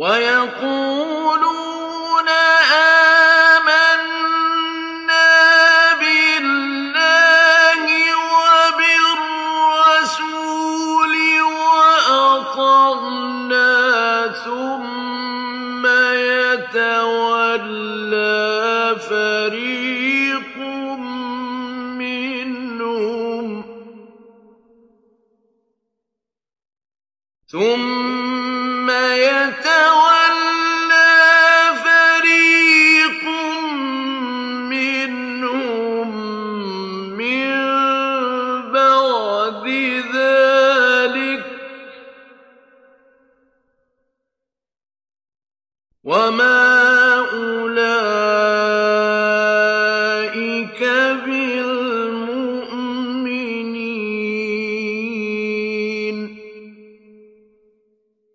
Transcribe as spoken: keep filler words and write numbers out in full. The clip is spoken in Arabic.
وَيَقُولُونَ آمَنَّا بِاللَّهِ وَبِالرَّسُولِ وَأَطَعْنَا ثُمَّ يَتَوَلَّىٰ فَرِيقٌ مِّنْهُمْ ثُمَّ يَتَوَلَّىٰ فَرِيقٌ مِّنْهُم مِّن بَعْدِ ذَٰلِكَ ۚ وَمَا